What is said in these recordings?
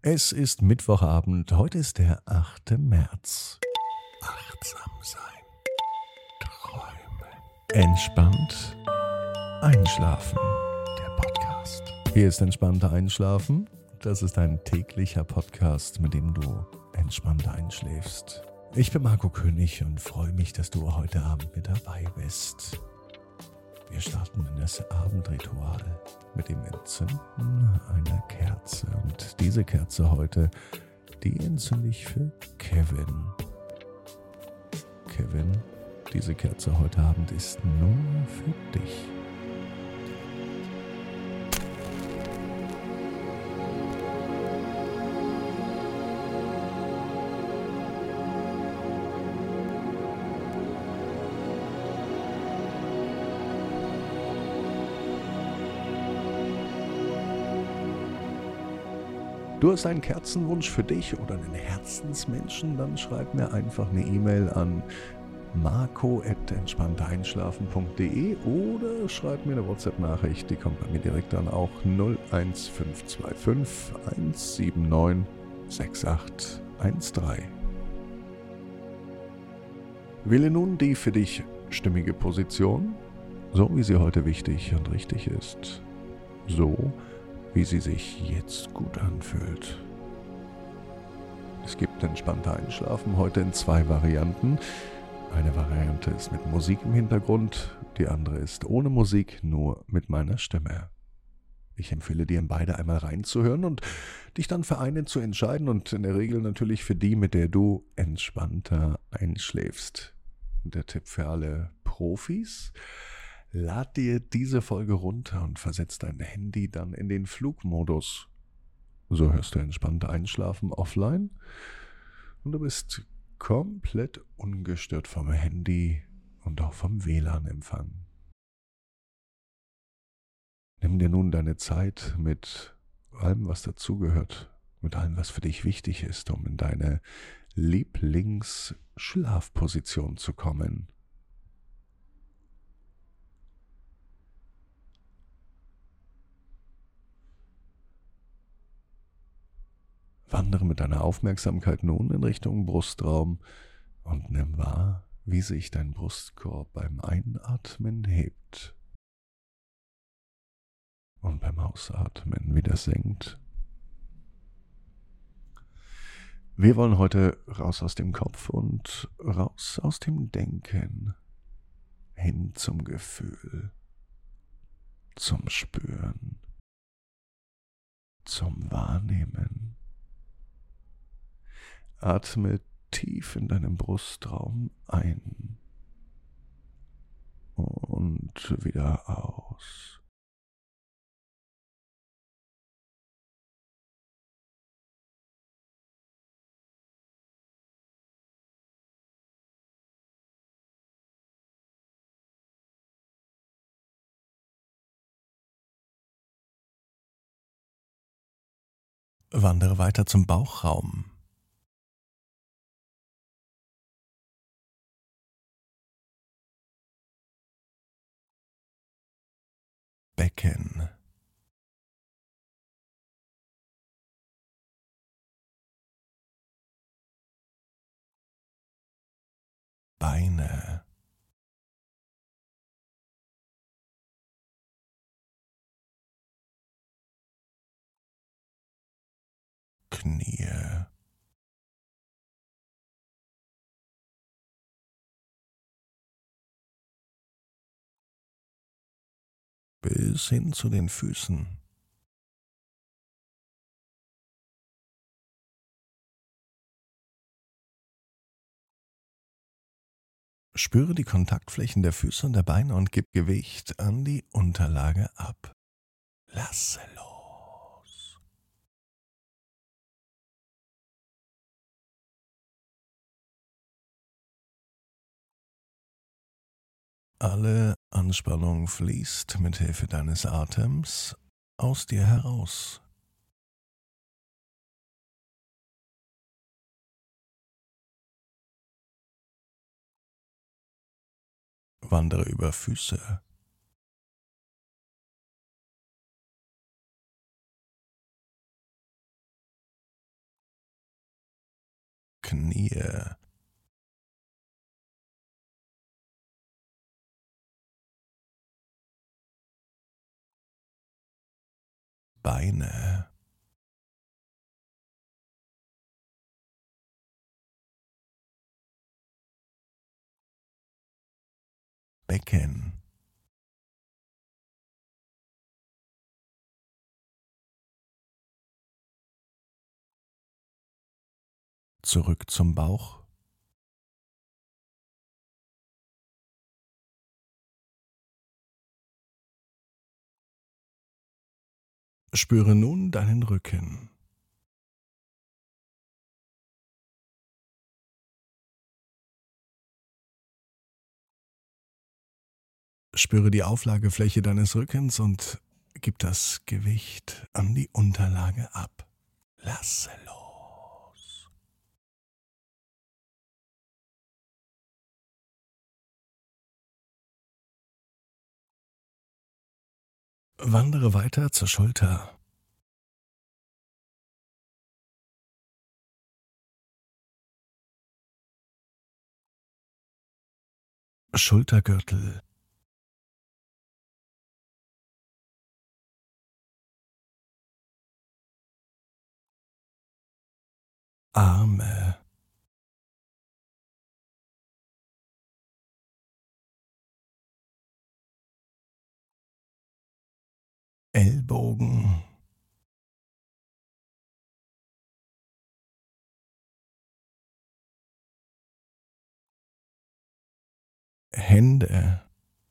Es ist Mittwochabend, heute ist der 8. März. Achtsam sein, träumen, entspannt einschlafen. Der Podcast. Hier ist entspannter Einschlafen. Das ist ein täglicher Podcast, mit dem du entspannt einschläfst. Ich bin Marco König und freue mich, dass du heute Abend mit dabei bist. Wir starten in das Abendritual mit dem Entzünden einer Kerze. Und diese Kerze heute, die entzünde ich für Kevin. Kevin, diese Kerze heute Abend ist nur für dich. Du hast einen Kerzenwunsch für dich oder einen Herzensmenschen, dann schreib mir einfach eine E-Mail an marco@entspanntereinschlafen.de oder schreib mir eine WhatsApp-Nachricht, die kommt bei mir direkt an, auch 01525 179 6813. Wähle nun die für dich stimmige Position, so wie sie heute wichtig und richtig ist. So wie sie sich jetzt gut anfühlt. Es gibt entspannter Einschlafen heute in 2 Varianten. Eine Variante ist mit Musik im Hintergrund, die andere ist ohne Musik, nur mit meiner Stimme. Ich empfehle dir, in beide einmal reinzuhören und dich dann für eine zu entscheiden und in der Regel natürlich für die, mit der du entspannter einschläfst. Und der Tipp für alle Profis: Lad dir diese Folge runter und versetz dein Handy dann in den Flugmodus. So hörst du entspannt einschlafen offline und du bist komplett ungestört vom Handy und auch vom WLAN-Empfang. Nimm dir nun deine Zeit mit allem, was dazugehört, mit allem, was für dich wichtig ist, um in deine Lieblingsschlafposition zu kommen. Wandere mit deiner Aufmerksamkeit nun in Richtung Brustraum und nimm wahr, wie sich dein Brustkorb beim Einatmen hebt und beim Ausatmen wieder senkt. Wir wollen heute raus aus dem Kopf und raus aus dem Denken, hin zum Gefühl, zum Spüren, zum Wahrnehmen. Atme tief in deinem Brustraum ein und wieder aus. Wandere weiter zum Bauchraum. Becken, Beine, Knie, bis hin zu den Füßen. Spüre die Kontaktflächen der Füße und der Beine und gib Gewicht an die Unterlage ab. Lasse los. Alle Anspannung fließt mit Hilfe deines Atems aus dir heraus. Wandere über Füße, Knie, Beine, Becken, zurück zum Bauch, spüre nun deinen Rücken. Spüre die Auflagefläche deines Rückens und gib das Gewicht an die Unterlage ab. Lasse los. Wandere weiter zur Schulter. Schultergürtel, Arme, Ellbogen, Hände,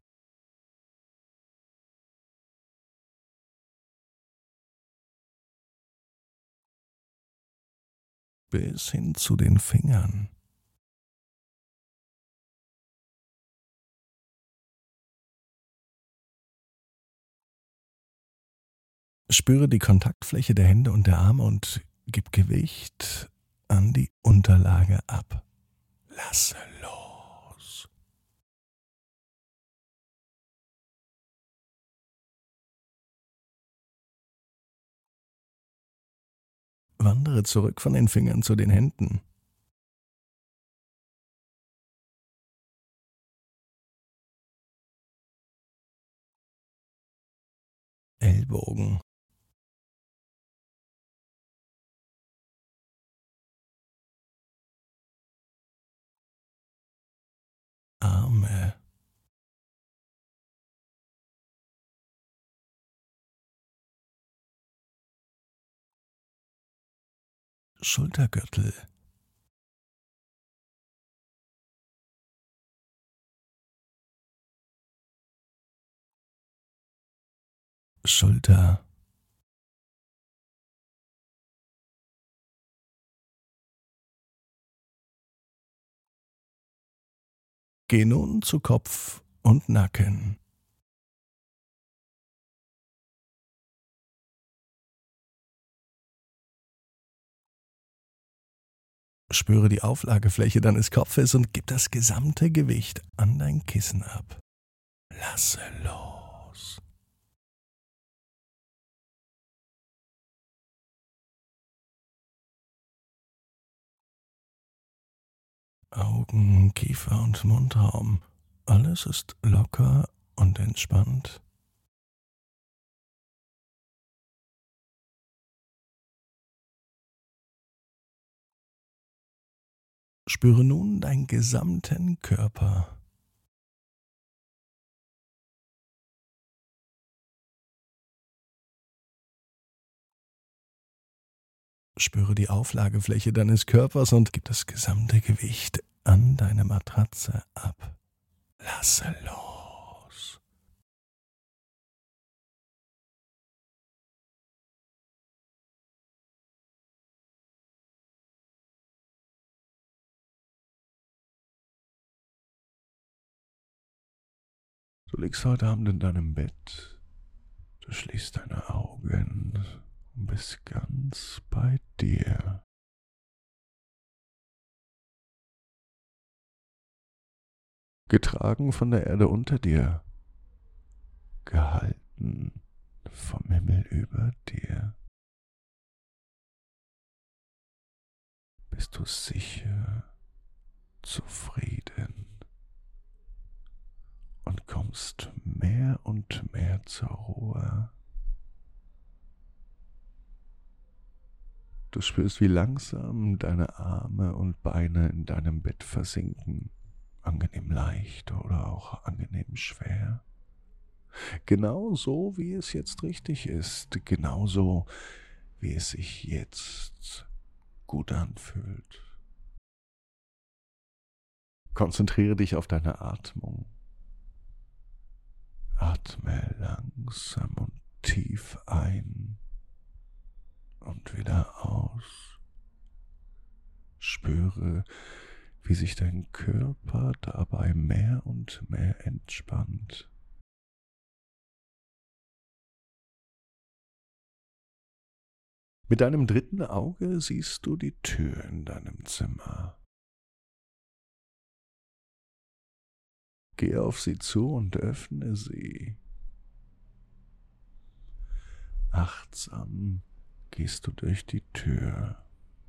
bis hin zu den Fingern. Spüre die Kontaktfläche der Hände und der Arme und gib Gewicht an die Unterlage ab. Lasse los. Wandere zurück von den Fingern zu den Händen. Ellbogen, Arme, Schultergürtel, Schulter, geh nun zu Kopf und Nacken. Spüre die Auflagefläche deines Kopfes und gib das gesamte Gewicht an dein Kissen ab. Lasse los. Augen, Kiefer und Mundraum. Alles ist locker und entspannt. Spüre nun deinen gesamten Körper. Spüre die Auflagefläche deines Körpers und gib das gesamte Gewicht an deine Matratze ab. Lasse los. Du liegst heute Abend in deinem Bett. Du schließt deine Augen und bist ganz bei dir. Getragen von der Erde unter dir. Gehalten vom Himmel über dir. bist du sicher, zufrieden und kommst mehr und mehr zur Ruhe. Du spürst, wie langsam deine Arme und Beine in deinem Bett versinken, angenehm leicht oder auch angenehm schwer. Genau so, wie es jetzt richtig ist, genauso, wie es sich jetzt gut anfühlt. Konzentriere dich auf deine Atmung. Atme langsam und tief ein und wieder aus. Spüre, wie sich dein Körper dabei mehr und mehr entspannt. Mit deinem dritten Auge siehst du die Tür in deinem Zimmer. Geh auf sie zu und öffne sie. Achtsam gehst du durch die Tür.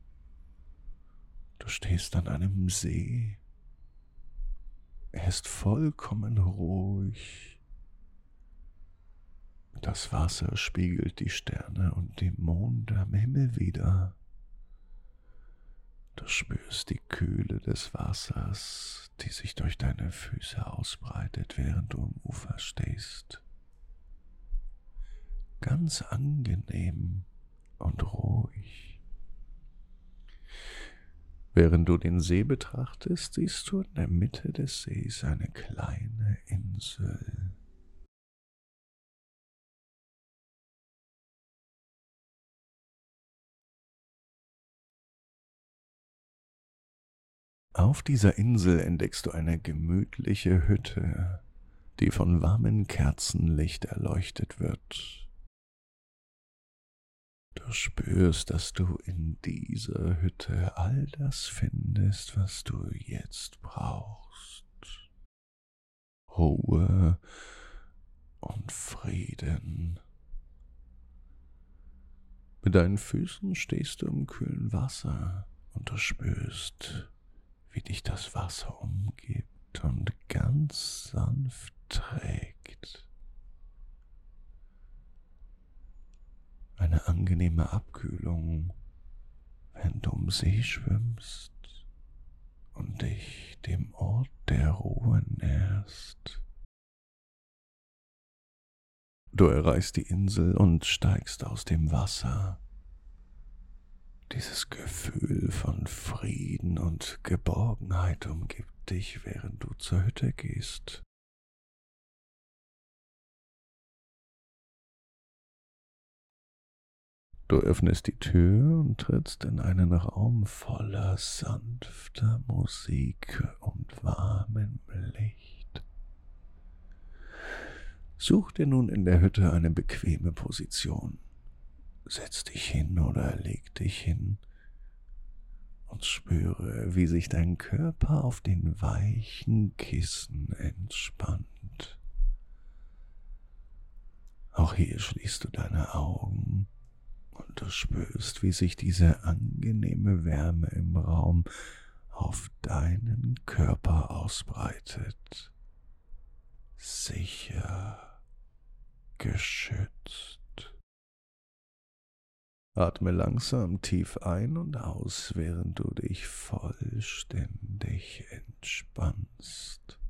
Du stehst an einem See. Er ist vollkommen ruhig. Das Wasser spiegelt die Sterne und den Mond am Himmel wider. Du spürst die Kühle des Wassers, die sich durch deine Füße ausbreitet, während du am Ufer stehst. Ganz angenehm und ruhig. Während du den See betrachtest, siehst du in der Mitte des Sees eine kleine Insel. Auf dieser Insel entdeckst du eine gemütliche Hütte, die von warmem Kerzenlicht erleuchtet wird. Du spürst, dass du in dieser Hütte all das findest, was du jetzt brauchst. Ruhe und Frieden. Mit deinen Füßen stehst du im kühlen Wasser und du spürst, wie dich das Wasser umgibt und ganz sanft trägt. Eine angenehme Abkühlung, wenn du um See schwimmst und dich dem Ort der Ruhe näherst. Du erreichst die Insel und steigst aus dem Wasser. Dieses Gefühl von Frieden und Geborgenheit umgibt dich, während du zur Hütte gehst. Du öffnest die Tür und trittst in einen Raum voller sanfter Musik und warmem Licht. Such dir nun in der Hütte eine bequeme Position. Setz dich hin oder leg dich hin und spüre, wie sich dein Körper auf den weichen Kissen entspannt. Auch hier schließt du deine Augen und du spürst, wie sich diese angenehme Wärme im Raum auf deinen Körper ausbreitet. Sicher, geschützt. Atme langsam tief ein und aus, während du dich vollständig entspannst.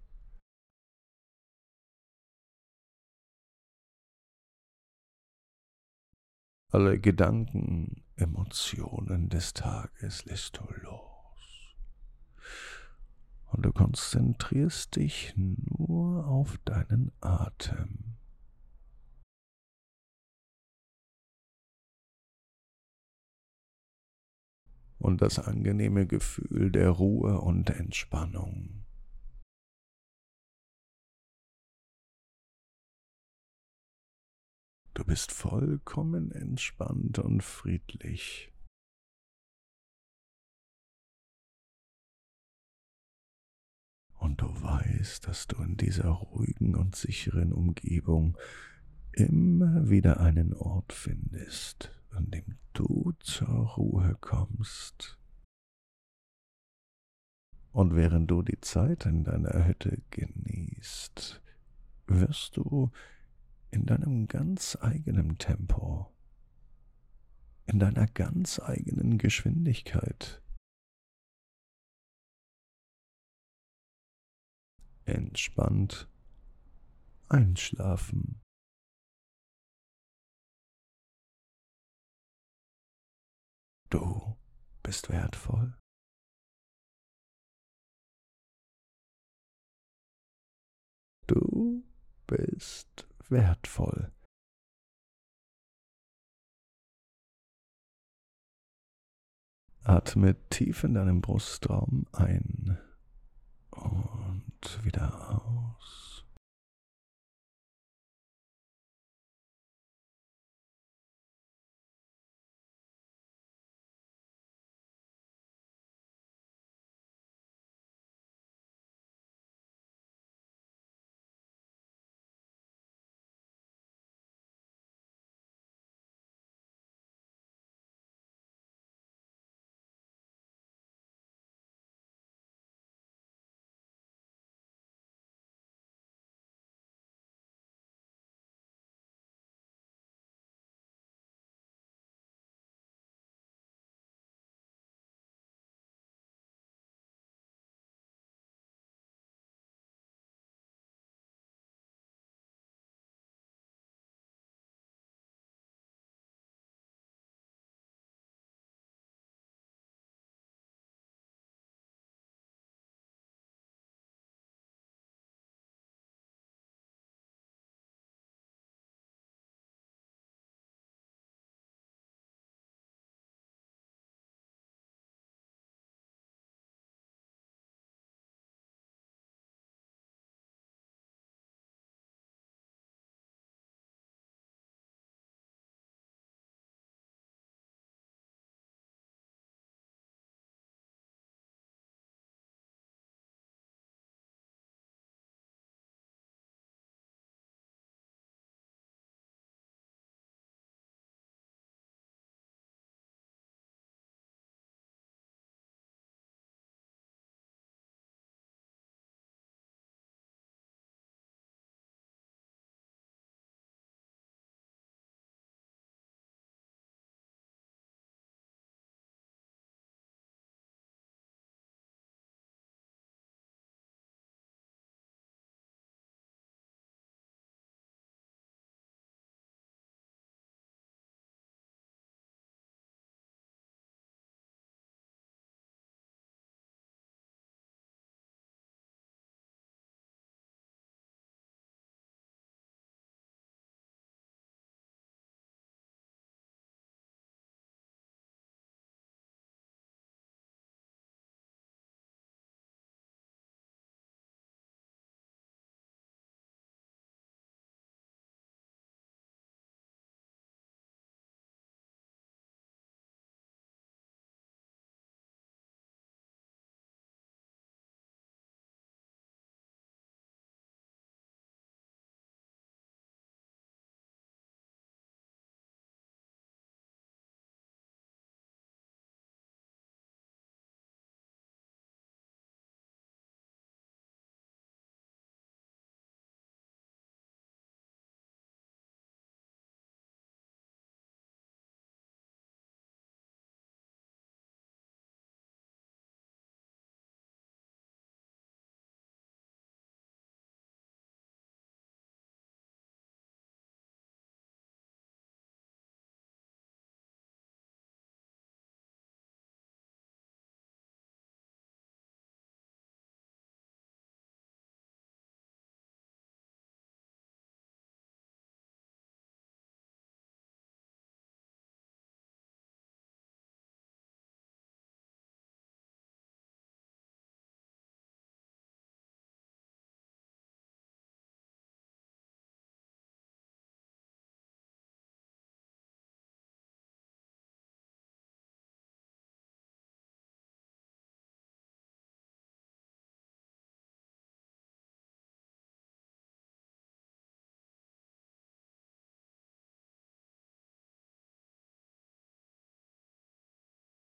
Alle Gedanken, Emotionen des Tages lässt du los. Und du konzentrierst dich nur auf deinen Atem. Und das angenehme Gefühl der Ruhe und Entspannung. Du bist vollkommen entspannt und friedlich. Und du weißt, dass du in dieser ruhigen und sicheren Umgebung immer wieder einen Ort findest, an dem du zur Ruhe kommst. Und während du die Zeit in deiner Hütte genießt, wirst du in deinem ganz eigenen Tempo, in deiner ganz eigenen Geschwindigkeit entspannt einschlafen. Du bist wertvoll. Du bist wertvoll. Atme tief in deinem Brustraum ein und wieder aus.